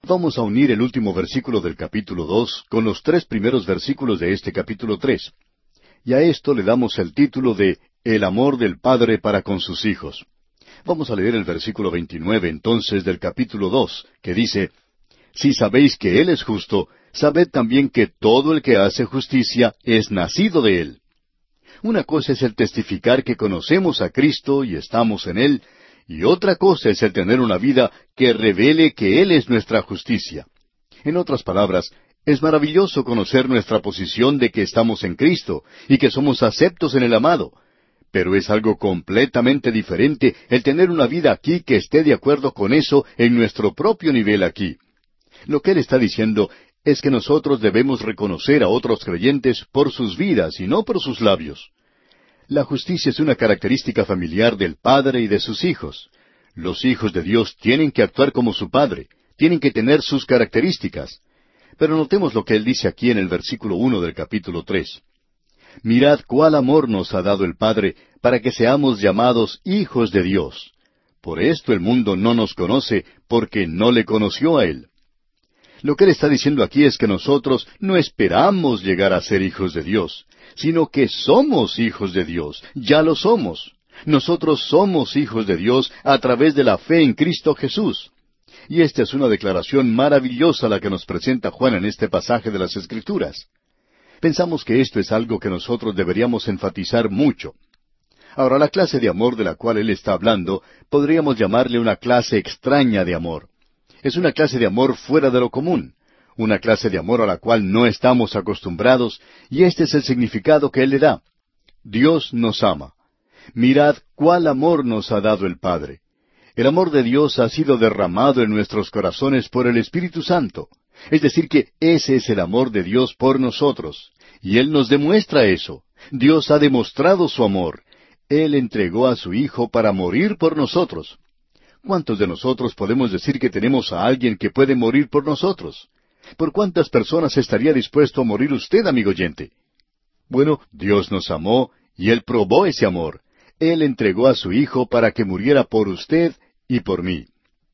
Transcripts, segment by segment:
Vamos a unir el último versículo del capítulo 2 con los 3 primeros versículos de este capítulo 3. Y a esto le damos el título de El amor del Padre para con sus hijos. Vamos a leer el versículo 29 entonces del capítulo 2, que dice, Si sabéis que Él es justo, sabed también que todo el que hace justicia es nacido de Él. Una cosa es el testificar que conocemos a Cristo y estamos en Él, y otra cosa es el tener una vida que revele que Él es nuestra justicia. En otras palabras, es maravilloso conocer nuestra posición de que estamos en Cristo y que somos aceptos en el amado, pero es algo completamente diferente el tener una vida aquí que esté de acuerdo con eso en nuestro propio nivel aquí. Lo que Él está diciendo es que nosotros debemos reconocer a otros creyentes por sus vidas y no por sus labios. La justicia es una característica familiar del Padre y de sus hijos. Los hijos de Dios tienen que actuar como su Padre, tienen que tener sus características. Pero notemos lo que Él dice aquí en el versículo 1 del capítulo 3. Mirad cuál amor nos ha dado el Padre para que seamos llamados hijos de Dios. Por esto el mundo no nos conoce, porque no le conoció a Él. Lo que Él está diciendo aquí es que nosotros no esperamos llegar a ser hijos de Dios, sino que somos hijos de Dios, ya lo somos. Nosotros somos hijos de Dios a través de la fe en Cristo Jesús. Y esta es una declaración maravillosa la que nos presenta Juan en este pasaje de las Escrituras. Pensamos que esto es algo que nosotros deberíamos enfatizar mucho. Ahora, la clase de amor de la cual Él está hablando, podríamos llamarle una clase extraña de amor. Es una clase de amor fuera de lo común, una clase de amor a la cual no estamos acostumbrados, y este es el significado que Él le da. Dios nos ama. Mirad cuál amor nos ha dado el Padre. El amor de Dios ha sido derramado en nuestros corazones por el Espíritu Santo. Es decir, que ese es el amor de Dios por nosotros. Y Él nos demuestra eso. Dios ha demostrado su amor. Él entregó a su Hijo para morir por nosotros. ¿Cuántos de nosotros podemos decir que tenemos a alguien que puede morir por nosotros? ¿Por cuántas personas estaría dispuesto a morir usted, amigo oyente? Bueno, Dios nos amó y Él probó ese amor. Él entregó a su Hijo para que muriera por usted y por mí.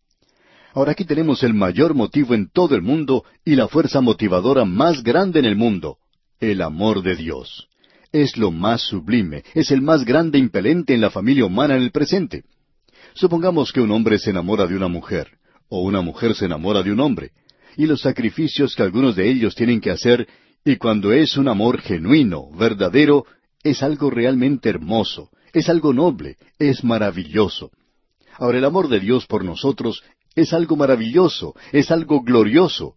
Ahora aquí tenemos el mayor motivo en todo el mundo y la fuerza motivadora más grande en el mundo, el amor de Dios. Es lo más sublime, es el más grande impelente en la familia humana en el presente. Supongamos que un hombre se enamora de una mujer, o una mujer se enamora de un hombre, y los sacrificios que algunos de ellos tienen que hacer, y cuando es un amor genuino, verdadero, es algo realmente hermoso, es algo noble, es maravilloso. Ahora, el amor de Dios por nosotros es algo maravilloso, es algo glorioso.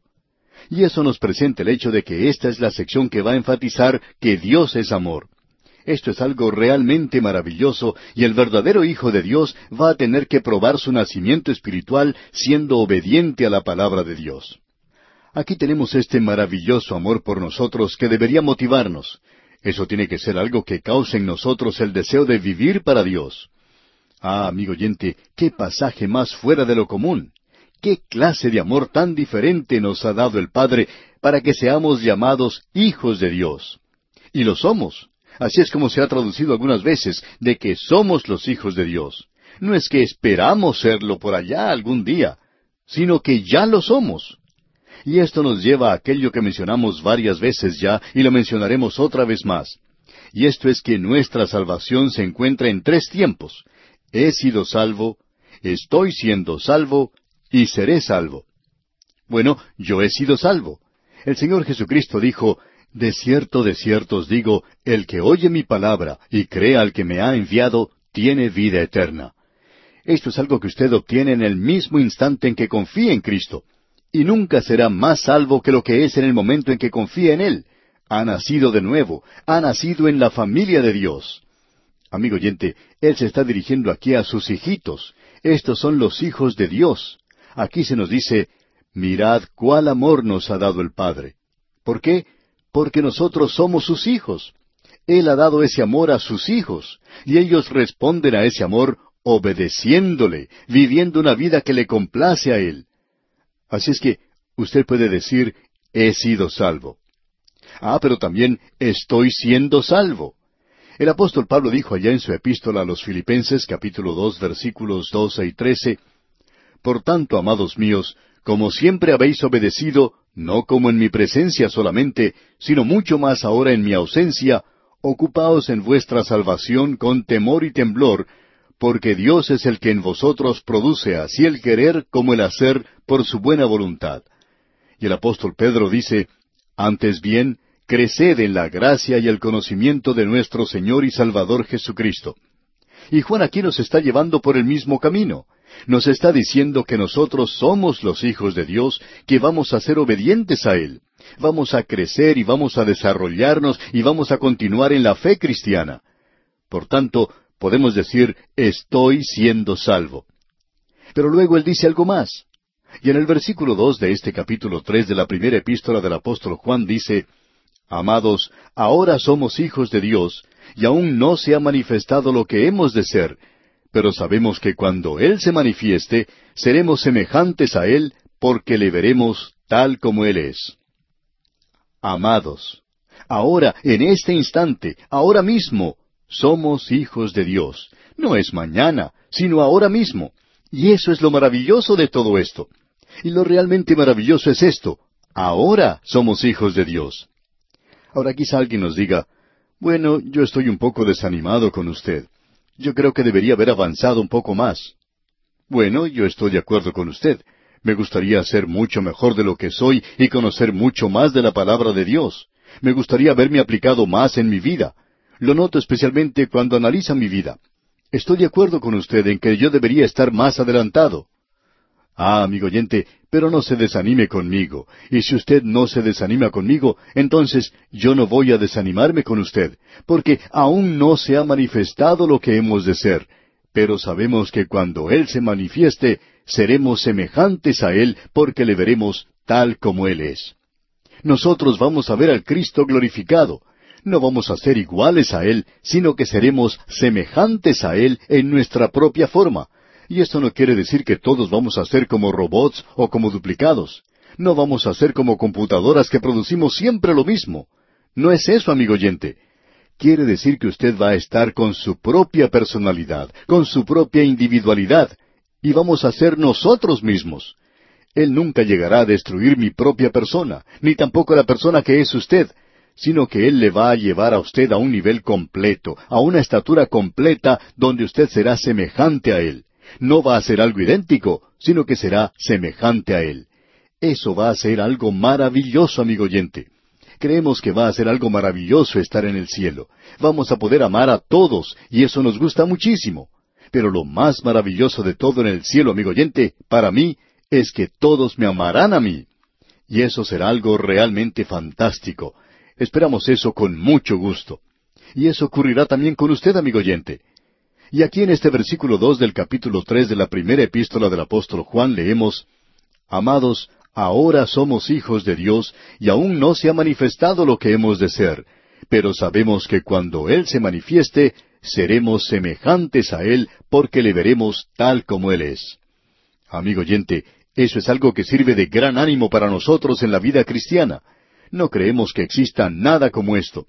Y eso nos presenta el hecho de que esta es la sección que va a enfatizar que Dios es amor. Esto es algo realmente maravilloso y el verdadero Hijo de Dios va a tener que probar su nacimiento espiritual siendo obediente a la palabra de Dios. Aquí tenemos este maravilloso amor por nosotros que debería motivarnos. Eso tiene que ser algo que cause en nosotros el deseo de vivir para Dios. Ah, amigo oyente, qué pasaje más fuera de lo común. Qué clase de amor tan diferente nos ha dado el Padre para que seamos llamados hijos de Dios. Y lo somos. Así es como se ha traducido algunas veces, de que somos los hijos de Dios. No es que esperamos serlo por allá algún día, sino que ya lo somos. Y esto nos lleva a aquello que mencionamos varias veces ya, y lo mencionaremos otra vez más. Y esto es que nuestra salvación se encuentra en 3 tiempos. He sido salvo, estoy siendo salvo, y seré salvo. Bueno, yo he sido salvo. El Señor Jesucristo dijo, de cierto os digo, el que oye mi palabra y cree al que me ha enviado, tiene vida eterna. Esto es algo que usted obtiene en el mismo instante en que confía en Cristo. Y nunca será más salvo que lo que es en el momento en que confía en Él. Ha nacido de nuevo, ha nacido en la familia de Dios. Amigo oyente, Él se está dirigiendo aquí a sus hijitos. Estos son los hijos de Dios. Aquí se nos dice, mirad cuál amor nos ha dado el Padre. ¿Por qué? Porque nosotros somos sus hijos. Él ha dado ese amor a sus hijos, y ellos responden a ese amor obedeciéndole, viviendo una vida que le complace a Él. Así es que usted puede decir, he sido salvo. Ah, pero también estoy siendo salvo. El apóstol Pablo dijo allá en su epístola a los Filipenses, capítulo 2, versículos 12 y 13, Por tanto, amados míos, como siempre habéis obedecido, no como en mi presencia solamente, sino mucho más ahora en mi ausencia, ocupaos en vuestra salvación con temor y temblor, porque Dios es el que en vosotros produce así el querer como el hacer por su buena voluntad. Y el apóstol Pedro dice, antes bien, creced en la gracia y el conocimiento de nuestro Señor y Salvador Jesucristo. Y Juan aquí nos está llevando por el mismo camino. Nos está diciendo que nosotros somos los hijos de Dios, que vamos a ser obedientes a Él. Vamos a crecer y vamos a desarrollarnos y vamos a continuar en la fe cristiana. Por tanto, podemos decir, estoy siendo salvo. Pero luego Él dice algo más. Y en el versículo 2 de este capítulo 3 de la primera epístola del apóstol Juan dice, Amados, ahora somos hijos de Dios, y aún no se ha manifestado lo que hemos de ser, pero sabemos que cuando Él se manifieste, seremos semejantes a Él, porque le veremos tal como Él es. Amados, ahora, en este instante, ahora mismo, somos hijos de Dios. No es mañana, sino ahora mismo. Y eso es lo maravilloso de todo esto. Y lo realmente maravilloso es esto. Ahora somos hijos de Dios. Ahora quizá alguien nos diga, bueno, yo estoy un poco desanimado con usted. Yo creo que debería haber avanzado un poco más. Bueno, yo estoy de acuerdo con usted. Me gustaría ser mucho mejor de lo que soy y conocer mucho más de la palabra de Dios. Me gustaría haberme aplicado más en mi vida. Lo noto especialmente cuando analiza mi vida. Estoy de acuerdo con usted en que yo debería estar más adelantado. Ah, amigo oyente, pero no se desanime conmigo. Y si usted no se desanima conmigo, entonces yo no voy a desanimarme con usted, porque aún no se ha manifestado lo que hemos de ser. Pero sabemos que cuando Él se manifieste, seremos semejantes a Él, porque le veremos tal como Él es. Nosotros vamos a ver al Cristo glorificado. No vamos a ser iguales a Él, sino que seremos semejantes a Él en nuestra propia forma. Y esto no quiere decir que todos vamos a ser como robots o como duplicados. No vamos a ser como computadoras que producimos siempre lo mismo. No es eso, amigo oyente. Quiere decir que usted va a estar con su propia personalidad, con su propia individualidad, y vamos a ser nosotros mismos. Él nunca llegará a destruir mi propia persona, ni tampoco la persona que es usted, sino que Él le va a llevar a usted a un nivel completo, a una estatura completa, donde usted será semejante a Él. No va a ser algo idéntico, sino que será semejante a Él. Eso va a ser algo maravilloso, amigo oyente. Creemos que va a ser algo maravilloso estar en el cielo. Vamos a poder amar a todos, y eso nos gusta muchísimo. Pero lo más maravilloso de todo en el cielo, amigo oyente, para mí, es que todos me amarán a mí. Y eso será algo realmente fantástico. Esperamos eso con mucho gusto. Y eso ocurrirá también con usted, amigo oyente. Y aquí en este versículo 2 del capítulo 3 de la primera epístola del apóstol Juan leemos, Amados, ahora somos hijos de Dios, y aún no se ha manifestado lo que hemos de ser, pero sabemos que cuando Él se manifieste, seremos semejantes a Él, porque le veremos tal como Él es. Amigo oyente, eso es algo que sirve de gran ánimo para nosotros en la vida cristiana. No creemos que exista nada como esto.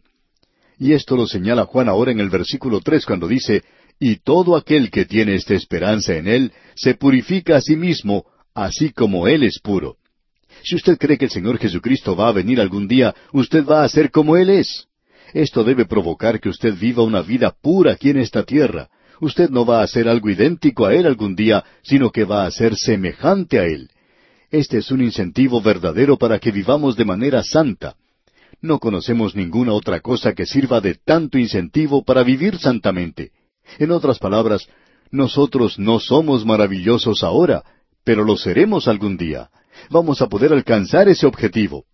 Y esto lo señala Juan ahora en el versículo 3 cuando dice, Y todo aquel que tiene esta esperanza en Él, se purifica a sí mismo, así como Él es puro. Si usted cree que el Señor Jesucristo va a venir algún día, usted va a ser como Él es. Esto debe provocar que usted viva una vida pura aquí en esta tierra. Usted no va a ser algo idéntico a Él algún día, sino que va a ser semejante a Él. Este es un incentivo verdadero para que vivamos de manera santa. No conocemos ninguna otra cosa que sirva de tanto incentivo para vivir santamente. En otras palabras, nosotros no somos maravillosos ahora, pero lo seremos algún día. Vamos a poder alcanzar ese objetivo.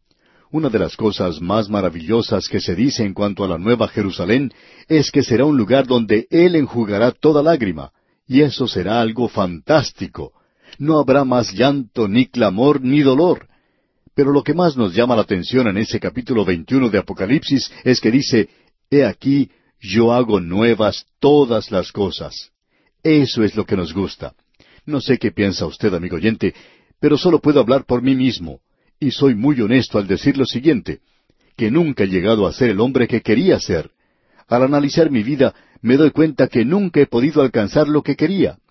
Una de las cosas más maravillosas que se dice en cuanto a la Nueva Jerusalén es que será un lugar donde Él enjugará toda lágrima, y eso será algo fantástico. No habrá más llanto, ni clamor, ni dolor. Pero lo que más nos llama la atención en ese capítulo 21 de Apocalipsis es que dice, He aquí, yo hago nuevas todas las cosas. Eso es lo que nos gusta. No sé qué piensa usted, amigo oyente, pero solo puedo hablar por mí mismo. Y soy muy honesto al decir lo siguiente, que nunca he llegado a ser el hombre que quería ser. Al analizar mi vida, me doy cuenta que nunca he podido alcanzar lo que quería.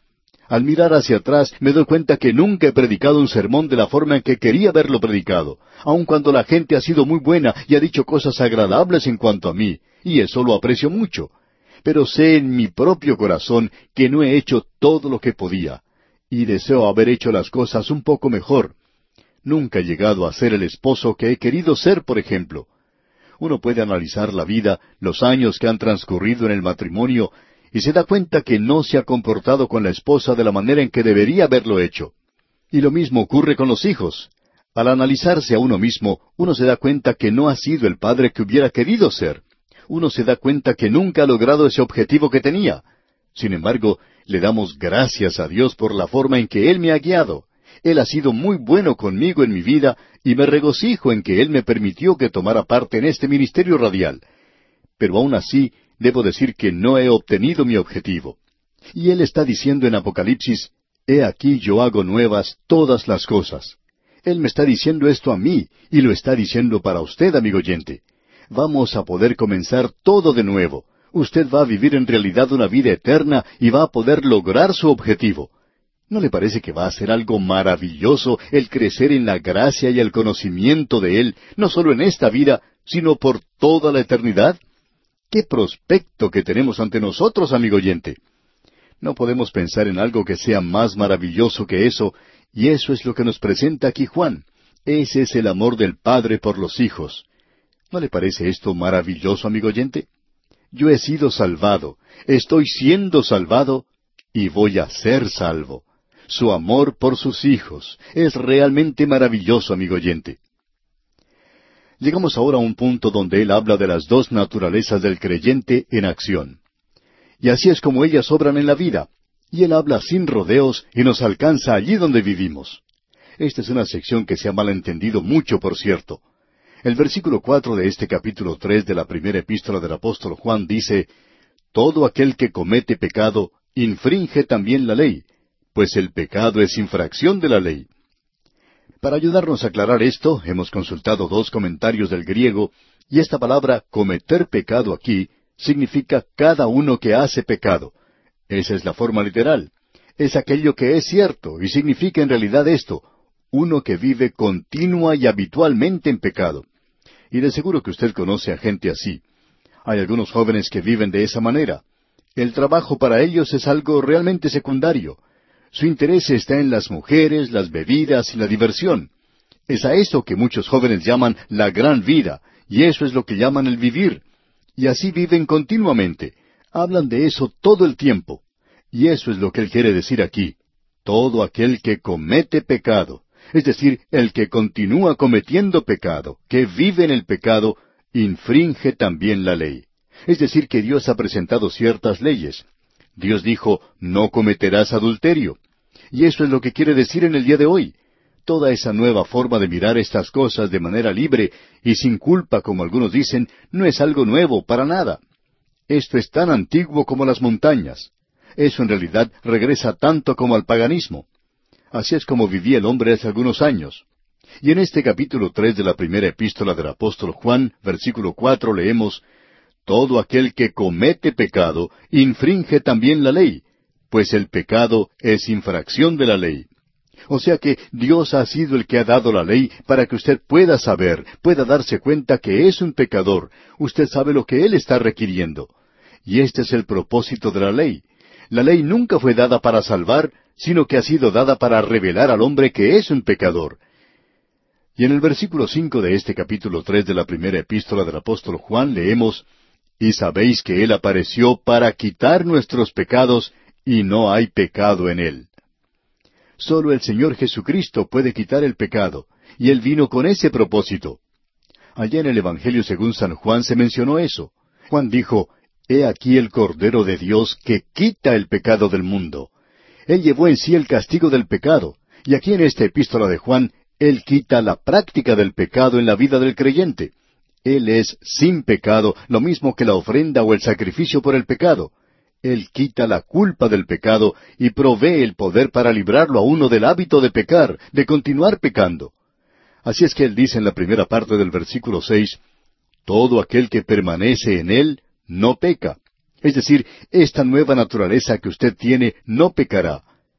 Al mirar hacia atrás me doy cuenta que nunca he predicado un sermón de la forma en que quería haberlo predicado, aun cuando la gente ha sido muy buena y ha dicho cosas agradables en cuanto a mí, y eso lo aprecio mucho. Pero sé en mi propio corazón que no he hecho todo lo que podía, y deseo haber hecho las cosas un poco mejor. Nunca he llegado a ser el esposo que he querido ser, por ejemplo. Uno puede analizar la vida, los años que han transcurrido en el matrimonio, y se da cuenta que no se ha comportado con la esposa de la manera en que debería haberlo hecho. Y lo mismo ocurre con los hijos. Al analizarse a uno mismo, uno se da cuenta que no ha sido el padre que hubiera querido ser. Uno se da cuenta que nunca ha logrado ese objetivo que tenía. Sin embargo, le damos gracias a Dios por la forma en que Él me ha guiado. Él ha sido muy bueno conmigo en mi vida y me regocijo en que Él me permitió que tomara parte en este ministerio radial. Pero aún así, debo decir que no he obtenido mi objetivo. Y Él está diciendo en Apocalipsis, «He aquí yo hago nuevas todas las cosas». Él me está diciendo esto a mí, y lo está diciendo para usted, amigo oyente. Vamos a poder comenzar todo de nuevo. Usted va a vivir en realidad una vida eterna y va a poder lograr su objetivo. ¿No le parece que va a ser algo maravilloso el crecer en la gracia y el conocimiento de Él, no solo en esta vida, sino por toda la eternidad? ¡Qué prospecto que tenemos ante nosotros, amigo oyente! No podemos pensar en algo que sea más maravilloso que eso, y eso es lo que nos presenta aquí Juan. Ese es el amor del Padre por los hijos. ¿No le parece esto maravilloso, amigo oyente? Yo he sido salvado, estoy siendo salvado, y voy a ser salvo. Su amor por sus hijos es realmente maravilloso, amigo oyente. Llegamos ahora a un punto donde él habla de las dos naturalezas del creyente en acción. Y así es como ellas obran en la vida. Y él habla sin rodeos y nos alcanza allí donde vivimos. Esta es una sección que se ha malentendido mucho, por cierto. El versículo 4 de este capítulo 3 de la primera epístola del apóstol Juan dice, «Todo aquel que comete pecado infringe también la ley, pues el pecado es infracción de la ley». Para ayudarnos a aclarar esto, hemos consultado dos comentarios del griego, y esta palabra cometer pecado aquí significa cada uno que hace pecado. Esa es la forma literal. Es aquello que es cierto, y significa en realidad esto, uno que vive continua y habitualmente en pecado. Y de seguro que usted conoce a gente así. Hay algunos jóvenes que viven de esa manera. El trabajo para ellos es algo realmente secundario. Su interés está en las mujeres, las bebidas y la diversión. Es a eso que muchos jóvenes llaman la gran vida, y eso es lo que llaman el vivir. Y así viven continuamente. Hablan de eso todo el tiempo. Y eso es lo que él quiere decir aquí. Todo aquel que comete pecado, es decir, el que continúa cometiendo pecado, que vive en el pecado, infringe también la ley. Es decir, que Dios ha presentado ciertas leyes. Dios dijo, no cometerás adulterio. Y eso es lo que quiere decir en el día de hoy. Toda esa nueva forma de mirar estas cosas de manera libre y sin culpa, como algunos dicen, no es algo nuevo para nada. Esto es tan antiguo como las montañas. Eso en realidad regresa tanto como al paganismo. Así es como vivía el hombre hace algunos años. Y en este capítulo 3 de la primera epístola del apóstol Juan, versículo 4, leemos, «Todo aquel que comete pecado infringe también la ley, pues el pecado es infracción de la ley». O sea que Dios ha sido el que ha dado la ley para que usted pueda saber, pueda darse cuenta que es un pecador. Usted sabe lo que Él está requiriendo. Y este es el propósito de la ley. La ley nunca fue dada para salvar, sino que ha sido dada para revelar al hombre que es un pecador. Y en el versículo 5 de este capítulo 3 de la primera epístola del apóstol Juan leemos, «Y sabéis que Él apareció para quitar nuestros pecados, y no hay pecado en Él». Solo el Señor Jesucristo puede quitar el pecado, y Él vino con ese propósito. Allá en el Evangelio según San Juan se mencionó eso. Juan dijo, «He aquí el Cordero de Dios que quita el pecado del mundo». Él llevó en sí el castigo del pecado, y aquí en esta epístola de Juan, Él quita la práctica del pecado en la vida del creyente. Él es sin pecado, lo mismo que la ofrenda o el sacrificio por el pecado. Él quita la culpa del pecado y provee el poder para librarlo a uno del hábito de pecar, de continuar pecando. Así es que Él dice en la primera parte del versículo 6, «Todo aquel que permanece en Él no peca». Es decir, esta nueva naturaleza que usted tiene no pecará.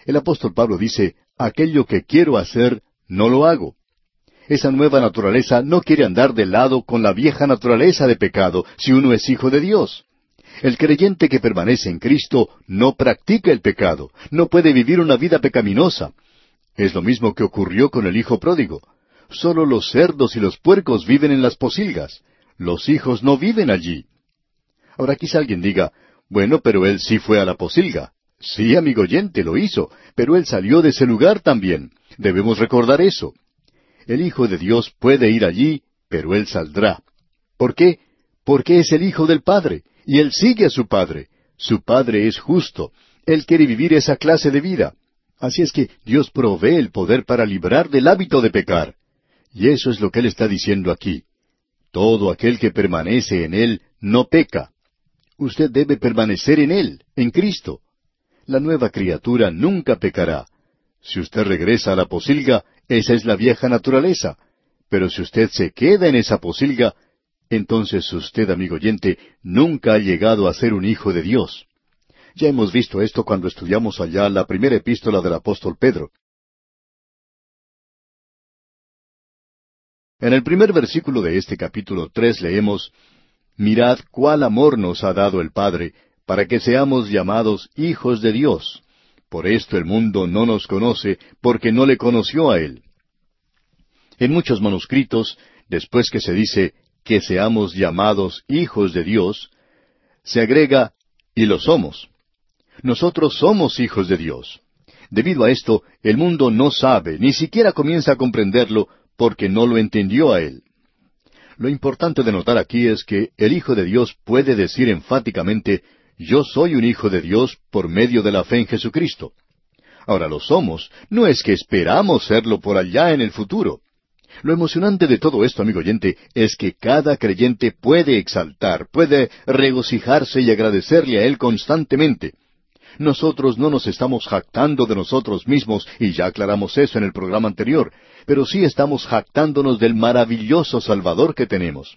El apóstol Pablo dice, aquello que quiero hacer, no lo hago. Esa nueva naturaleza no quiere andar de lado con la vieja naturaleza de pecado si uno es hijo de Dios. El creyente que permanece en Cristo no practica el pecado, no puede vivir una vida pecaminosa. Es lo mismo que ocurrió con el hijo pródigo. Solo los cerdos y los puercos viven en las pocilgas. Los hijos no viven allí. Ahora quizá alguien diga, bueno, pero él sí fue a la pocilga. Sí, amigo oyente, lo hizo, pero él salió de ese lugar también. Debemos recordar eso. El Hijo de Dios puede ir allí, pero él saldrá. ¿Por qué? Porque es el Hijo del Padre, y él sigue a su Padre. Su Padre es justo. Él quiere vivir esa clase de vida. Así es que Dios provee el poder para librar del hábito de pecar. Y eso es lo que Él está diciendo aquí. Todo aquel que permanece en Él no peca. Usted debe permanecer en Él, en Cristo. La nueva criatura nunca pecará. Si usted regresa a la pocilga, esa es la vieja naturaleza. Pero si usted se queda en esa pocilga, entonces usted, amigo oyente, nunca ha llegado a ser un hijo de Dios. Ya hemos visto esto cuando estudiamos allá la primera epístola del apóstol Pedro. En el primer versículo de este capítulo 3 leemos, mirad cuál amor nos ha dado el Padre, para que seamos llamados hijos de Dios. Por esto el mundo no nos conoce, porque no le conoció a Él. En muchos manuscritos, después que se dice que seamos llamados hijos de Dios, se agrega, y lo somos. Nosotros somos hijos de Dios. Debido a esto, el mundo no sabe, ni siquiera comienza a comprenderlo, porque no lo entendió a Él. Lo importante de notar aquí es que el Hijo de Dios puede decir enfáticamente, yo soy un hijo de Dios por medio de la fe en Jesucristo. Ahora lo somos, no es que esperamos serlo por allá en el futuro. Lo emocionante de todo esto, amigo oyente, es que cada creyente puede exaltar, puede regocijarse y agradecerle a Él constantemente. Nosotros no nos estamos jactando de nosotros mismos, y ya aclaramos eso en el programa anterior, pero sí estamos jactándonos del maravilloso Salvador que tenemos.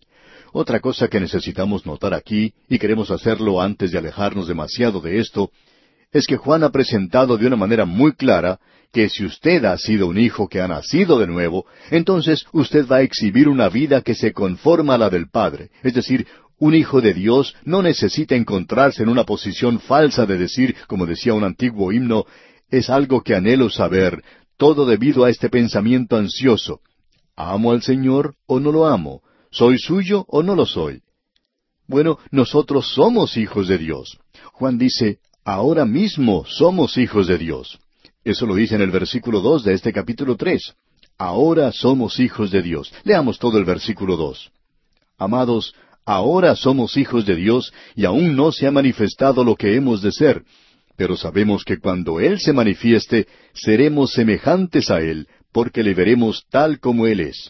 Otra cosa que necesitamos notar aquí, y queremos hacerlo antes de alejarnos demasiado de esto, es que Juan ha presentado de una manera muy clara que si usted ha sido un hijo que ha nacido de nuevo, entonces usted va a exhibir una vida que se conforma a la del Padre. Es decir, un hijo de Dios no necesita encontrarse en una posición falsa de decir, como decía un antiguo himno, es algo que anhelo saber, todo debido a este pensamiento ansioso. ¿Amo al Señor o no lo amo? ¿Soy suyo o no lo soy? Bueno, nosotros somos hijos de Dios. Juan dice, ahora mismo somos hijos de Dios. Eso lo dice en el versículo 2 de este capítulo 3. Ahora somos hijos de Dios. Leamos todo el versículo 2. Amados, ahora somos hijos de Dios y aún no se ha manifestado lo que hemos de ser. Pero sabemos que cuando Él se manifieste, seremos semejantes a Él, porque le veremos tal como Él es.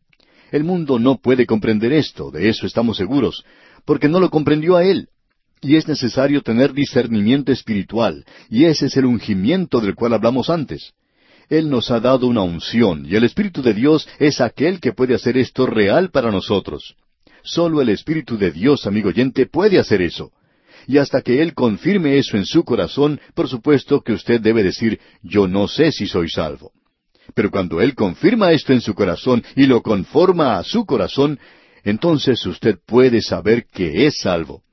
El mundo no puede comprender esto, de eso estamos seguros, porque no lo comprendió a Él. Y es necesario tener discernimiento espiritual, y ese es el ungimiento del cual hablamos antes. Él nos ha dado una unción, y el Espíritu de Dios es aquel que puede hacer esto real para nosotros. Solo el Espíritu de Dios, amigo oyente, puede hacer eso. Y hasta que Él confirme eso en su corazón, por supuesto que usted debe decir, yo no sé si soy salvo. Pero cuando Él confirma esto en su corazón y lo conforma a su corazón, entonces usted puede saber que es salvo.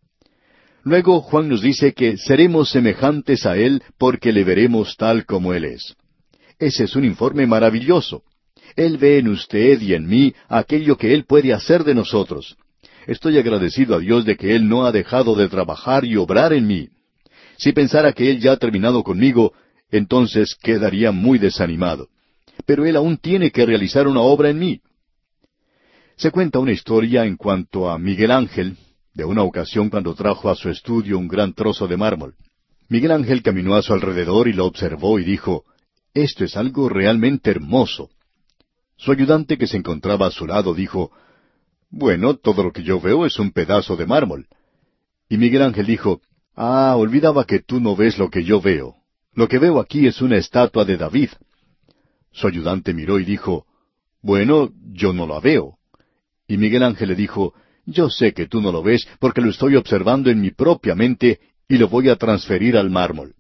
Luego Juan nos dice que seremos semejantes a Él porque le veremos tal como Él es. Ese es un informe maravilloso. Él ve en usted y en mí aquello que Él puede hacer de nosotros. Estoy agradecido a Dios de que Él no ha dejado de trabajar y obrar en mí. Si pensara que Él ya ha terminado conmigo, entonces quedaría muy desanimado. Pero Él aún tiene que realizar una obra en mí. Se cuenta una historia en cuanto a Miguel Ángel, de una ocasión cuando trajo a su estudio un gran trozo de mármol. Miguel Ángel caminó a su alrededor y lo observó y dijo, «Esto es algo realmente hermoso». Su ayudante que se encontraba a su lado dijo, «Bueno, todo lo que yo veo es un pedazo de mármol». Y Miguel Ángel dijo, olvidaba que tú no ves lo que yo veo. Lo que veo aquí es una estatua de David». Su ayudante miró y dijo, «Bueno, yo no la veo». Y Miguel Ángel le dijo, «Yo sé que tú no lo ves porque lo estoy observando en mi propia mente y lo voy a transferir al mármol».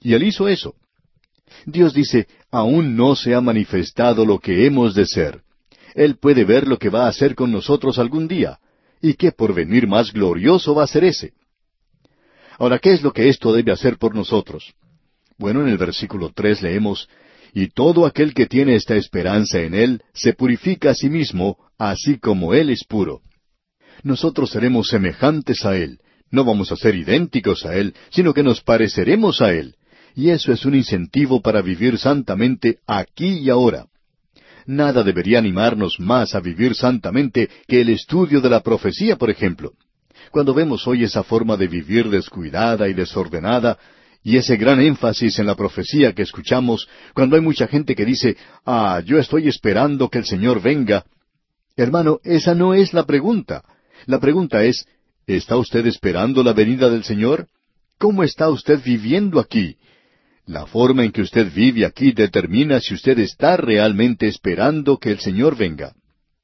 Y Él hizo eso. Dios dice, aún no se ha manifestado lo que hemos de ser. Él puede ver lo que va a hacer con nosotros algún día. ¿Y qué porvenir más glorioso va a ser ese? Ahora, ¿qué es lo que esto debe hacer por nosotros? Bueno, en el versículo 3 leemos, y todo aquel que tiene esta esperanza en Él se purifica a sí mismo, así como Él es puro. Nosotros seremos semejantes a Él. No vamos a ser idénticos a Él, sino que nos pareceremos a Él. Y eso es un incentivo para vivir santamente aquí y ahora. Nada debería animarnos más a vivir santamente que el estudio de la profecía, por ejemplo. Cuando vemos hoy esa forma de vivir descuidada y desordenada, y ese gran énfasis en la profecía que escuchamos, cuando hay mucha gente que dice, yo estoy esperando que el Señor venga. Hermano, esa no es la pregunta. La pregunta es, ¿está usted esperando la venida del Señor? ¿Cómo está usted viviendo aquí? La forma en que usted vive aquí determina si usted está realmente esperando que el Señor venga.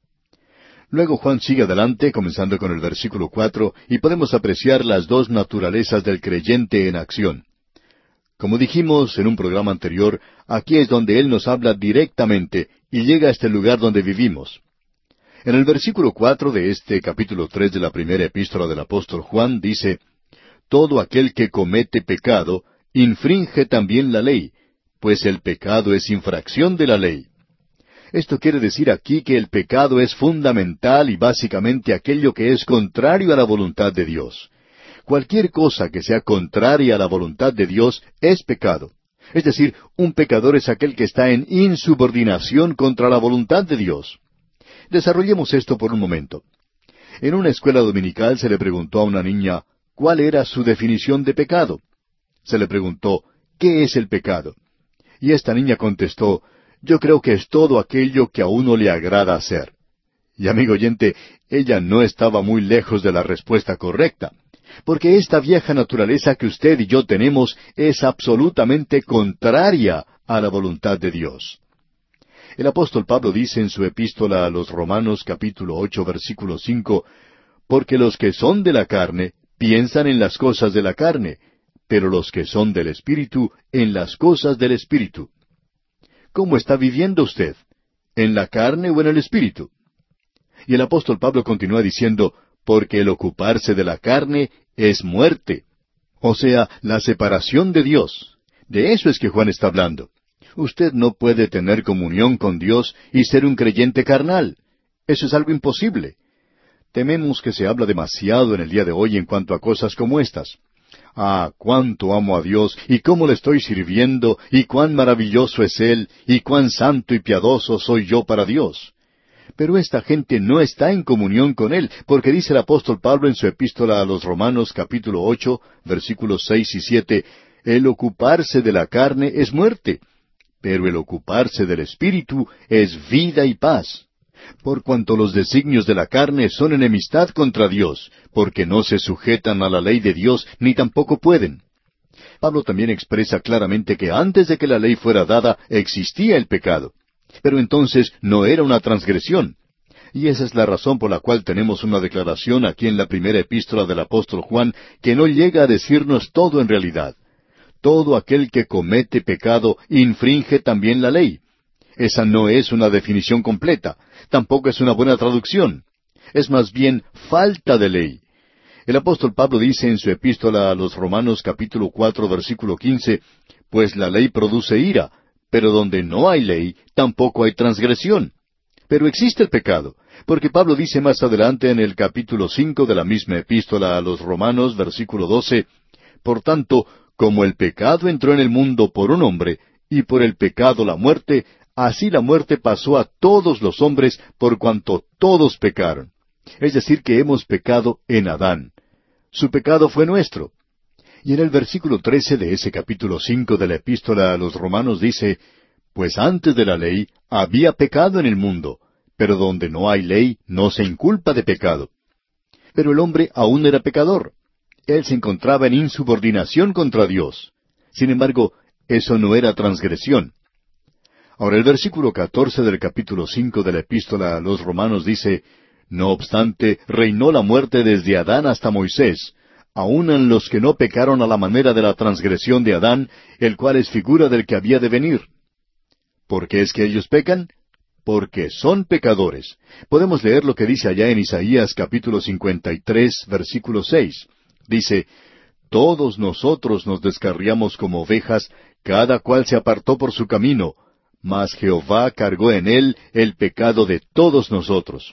Luego Juan sigue adelante, comenzando con el versículo 4, y podemos apreciar las dos naturalezas del creyente en acción. Como dijimos en un programa anterior, aquí es donde Él nos habla directamente y llega a este lugar donde vivimos. En el versículo 4 de este capítulo 3 de la primera epístola del apóstol Juan dice, todo aquel que comete pecado, infringe también la ley, pues el pecado es infracción de la ley. Esto quiere decir aquí que el pecado es fundamental y básicamente aquello que es contrario a la voluntad de Dios. Cualquier cosa que sea contraria a la voluntad de Dios es pecado. Es decir, un pecador es aquel que está en insubordinación contra la voluntad de Dios. Desarrollemos esto por un momento. En una escuela dominical se le preguntó a una niña cuál era su definición de pecado. Se le preguntó, ¿qué es el pecado? Y esta niña contestó, yo creo que es todo aquello que a uno le agrada hacer. Y amigo oyente, ella no estaba muy lejos de la respuesta correcta, porque esta vieja naturaleza que usted y yo tenemos es absolutamente contraria a la voluntad de Dios. El apóstol Pablo dice en su epístola a los Romanos capítulo 8 versículo 5, porque los que son de la carne piensan en las cosas de la carne, pero los que son del Espíritu en las cosas del Espíritu. ¿Cómo está viviendo usted? ¿En la carne o en el Espíritu? Y el apóstol Pablo continúa diciendo, porque el ocuparse de la carne es muerte. O sea, la separación de Dios. De eso es que Juan está hablando. Usted no puede tener comunión con Dios y ser un creyente carnal. Eso es algo imposible. Tememos que se habla demasiado en el día de hoy en cuanto a cosas como estas. Cuánto amo a Dios, y cómo le estoy sirviendo, y cuán maravilloso es Él, y cuán santo y piadoso soy yo para Dios. Pero esta gente no está en comunión con Él, porque dice el apóstol Pablo en su epístola a los Romanos capítulo 8, versículos 6 y 7, el ocuparse de la carne es muerte, pero el ocuparse del Espíritu es vida y paz. Por cuanto los designios de la carne son enemistad contra Dios, porque no se sujetan a la ley de Dios, ni tampoco pueden. Pablo también expresa claramente que antes de que la ley fuera dada, existía el pecado. Pero entonces no era una transgresión. Y esa es la razón por la cual tenemos una declaración aquí en la primera epístola del apóstol Juan, que no llega a decirnos todo en realidad. Todo aquel que comete pecado infringe también la ley. Esa no es una definición completa, tampoco es una buena traducción. Es más bien falta de ley. El apóstol Pablo dice en su epístola a los Romanos capítulo 4 versículo 15, pues la ley produce ira, pero donde no hay ley, tampoco hay transgresión. Pero existe el pecado, porque Pablo dice más adelante en el capítulo 5 de la misma epístola a los Romanos versículo 12, por tanto, como el pecado entró en el mundo por un hombre, y por el pecado la muerte, así la muerte pasó a todos los hombres por cuanto todos pecaron. Es decir, que hemos pecado en Adán. Su pecado fue nuestro. Y en el versículo 13 de ese capítulo 5 de la epístola a los Romanos dice, pues antes de la ley había pecado en el mundo, pero donde no hay ley no se inculpa de pecado. Pero el hombre aún era pecador. Él se encontraba en insubordinación contra Dios. Sin embargo, eso no era transgresión. Ahora el versículo 14 del capítulo 5 de la epístola a los Romanos dice, no obstante, reinó la muerte desde Adán hasta Moisés, aun en los que no pecaron a la manera de la transgresión de Adán, el cual es figura del que había de venir. ¿Por qué es que ellos pecan? Porque son pecadores. Podemos leer lo que dice allá en Isaías capítulo 53, versículo 6. Dice, «Todos nosotros nos descarriamos como ovejas, cada cual se apartó por su camino, mas Jehová cargó en él el pecado de todos nosotros».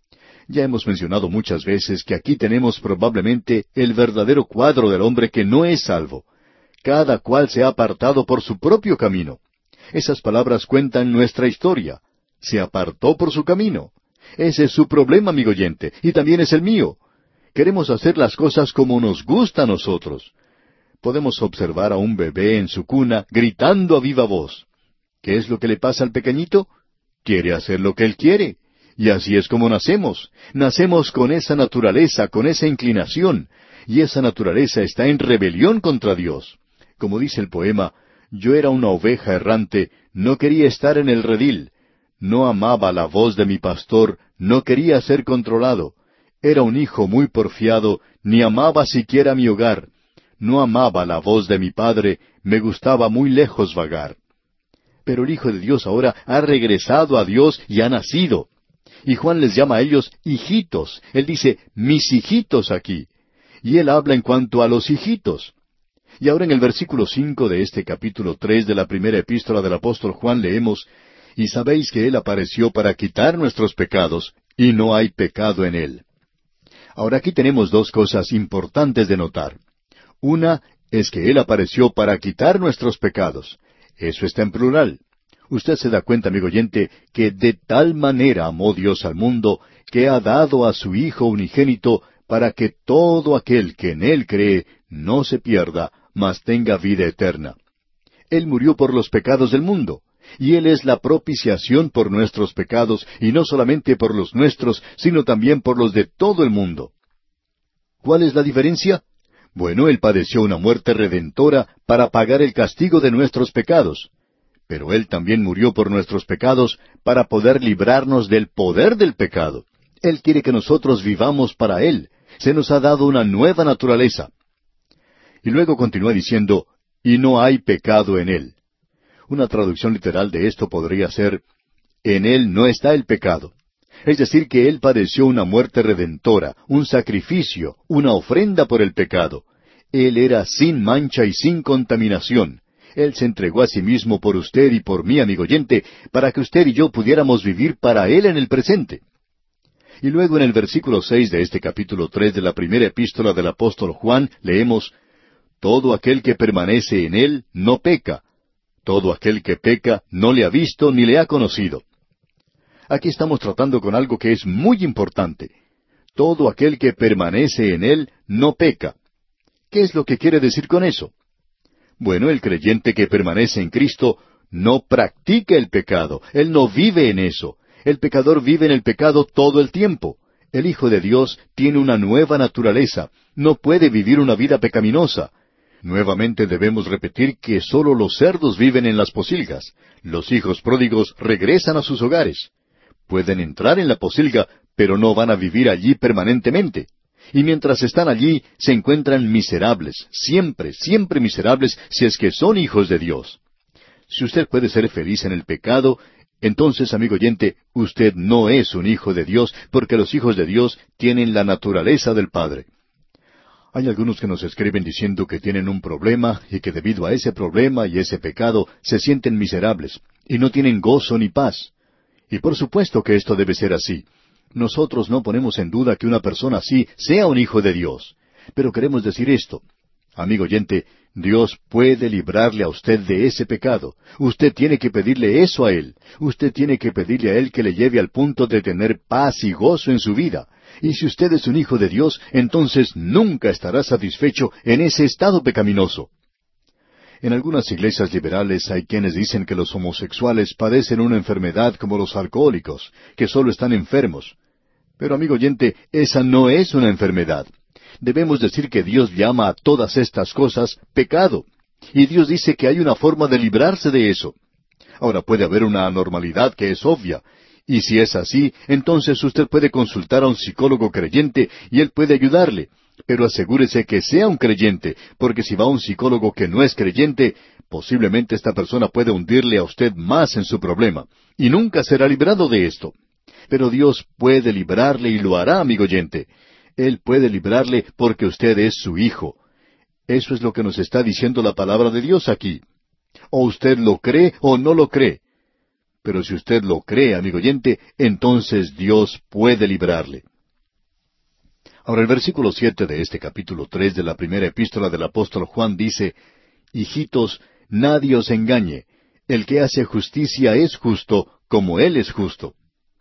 Ya hemos mencionado muchas veces que aquí tenemos probablemente el verdadero cuadro del hombre que no es salvo. Cada cual se ha apartado por su propio camino. Esas palabras cuentan nuestra historia. Se apartó por su camino. Ese es su problema, amigo oyente, y también es el mío. Queremos hacer las cosas como nos gusta a nosotros. Podemos observar a un bebé en su cuna gritando a viva voz. ¿Qué es lo que le pasa al pequeñito? Quiere hacer lo que él quiere. Y así es como nacemos. Nacemos con esa naturaleza, con esa inclinación. Y esa naturaleza está en rebelión contra Dios. Como dice el poema, yo era una oveja errante, no quería estar en el redil. No amaba la voz de mi pastor, no quería ser controlado. Era un hijo muy porfiado, ni amaba siquiera mi hogar. No amaba la voz de mi padre, me gustaba muy lejos vagar. Pero el Hijo de Dios ahora ha regresado a Dios y ha nacido. Y Juan les llama a ellos hijitos. Él dice, mis hijitos aquí. Y él habla en cuanto a los hijitos. Y ahora en el versículo 5 de este capítulo 3 de la primera epístola del apóstol Juan leemos, y sabéis que él apareció para quitar nuestros pecados, y no hay pecado en él. Ahora aquí tenemos dos cosas importantes de notar. Una es que él apareció para quitar nuestros pecados. Eso está en plural. Usted se da cuenta, amigo oyente, que de tal manera amó Dios al mundo, que ha dado a su Hijo unigénito, para que todo aquel que en Él cree no se pierda, mas tenga vida eterna. Él murió por los pecados del mundo, y Él es la propiciación por nuestros pecados, y no solamente por los nuestros, sino también por los de todo el mundo. ¿Cuál es la diferencia? Bueno, Él padeció una muerte redentora para pagar el castigo de nuestros pecados. Pero Él también murió por nuestros pecados para poder librarnos del poder del pecado. Él quiere que nosotros vivamos para Él. Se nos ha dado una nueva naturaleza. Y luego continúa diciendo, y no hay pecado en Él. Una traducción literal de esto podría ser, en Él no está el pecado. Es decir, que Él padeció una muerte redentora, un sacrificio, una ofrenda por el pecado. Él era sin mancha y sin contaminación. Él se entregó a sí mismo por usted y por mí, amigo oyente, para que usted y yo pudiéramos vivir para Él en el presente. Y luego en el versículo 6 de este capítulo 3 de la primera epístola del apóstol Juan, leemos, todo aquel que permanece en Él no peca. Todo aquel que peca no le ha visto ni le ha conocido. Aquí estamos tratando con algo que es muy importante. Todo aquel que permanece en Él no peca. ¿Qué es lo que quiere decir con eso? Bueno, el creyente que permanece en Cristo no practica el pecado. Él no vive en eso. El pecador vive en el pecado todo el tiempo. El Hijo de Dios tiene una nueva naturaleza. No puede vivir una vida pecaminosa. Nuevamente debemos repetir que sólo los cerdos viven en las posilgas. Los hijos pródigos regresan a sus hogares. Pueden entrar en la posilga, pero no van a vivir allí permanentemente. Y mientras están allí, se encuentran miserables, siempre, siempre miserables, si es que son hijos de Dios. Si usted puede ser feliz en el pecado, entonces, amigo oyente, usted no es un hijo de Dios, porque los hijos de Dios tienen la naturaleza del Padre. Hay algunos que nos escriben diciendo que tienen un problema, y que debido a ese problema y ese pecado, se sienten miserables, y no tienen gozo ni paz. Y por supuesto que esto debe ser así. Nosotros no ponemos en duda que una persona así sea un hijo de Dios. Pero queremos decir esto. Amigo oyente, Dios puede librarle a usted de ese pecado. Usted tiene que pedirle eso a Él. Usted tiene que pedirle a Él que le lleve al punto de tener paz y gozo en su vida. Y si usted es un hijo de Dios, entonces nunca estará satisfecho en ese estado pecaminoso. En algunas iglesias liberales hay quienes dicen que los homosexuales padecen una enfermedad como los alcohólicos, que solo están enfermos. Pero, amigo oyente, esa no es una enfermedad. Debemos decir que Dios llama a todas estas cosas pecado. Y Dios dice que hay una forma de librarse de eso. Ahora puede haber una anormalidad que es obvia. Y si es así, entonces usted puede consultar a un psicólogo creyente y él puede ayudarle. Pero asegúrese que sea un creyente, porque si va a un psicólogo que no es creyente, posiblemente esta persona puede hundirle a usted más en su problema, y nunca será librado de esto. Pero Dios puede librarle y lo hará, amigo oyente. Él puede librarle porque usted es su hijo. Eso es lo que nos está diciendo la palabra de Dios aquí. O usted lo cree o no lo cree. Pero si usted lo cree, amigo oyente, entonces Dios puede librarle. Ahora el versículo 7 de este capítulo 3 de la primera epístola del apóstol Juan dice, Hijitos, nadie os engañe. El que hace justicia es justo, como Él es justo.